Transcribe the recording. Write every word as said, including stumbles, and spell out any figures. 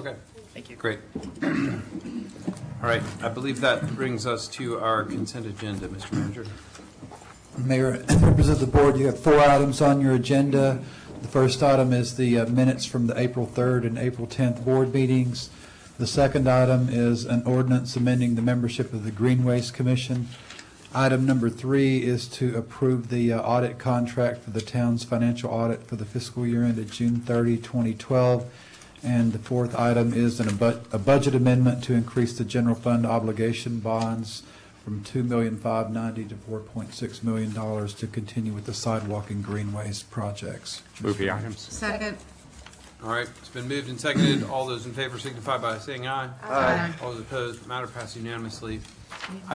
Okay. Thank you. Great. All right. I believe that brings us to our consent agenda, Mister Manager. Mayor, members of the board, you have four items on your agenda. The first item is the uh, minutes from the April third and April tenth board meetings. The second item is an ordinance amending the membership of the Greenways Commission. Item number three is to approve the uh, audit contract for the town's financial audit for the fiscal year ended June thirtieth, twenty twelve. And the fourth item is an, a budget amendment to increase the general fund obligation bonds from two million five hundred ninety thousand dollars to four point six million dollars to continue with the sidewalk and greenways projects. Move the items. Second. All right. It's been moved and seconded. All those in favor signify by saying aye. Aye. All those opposed, matter passed unanimously.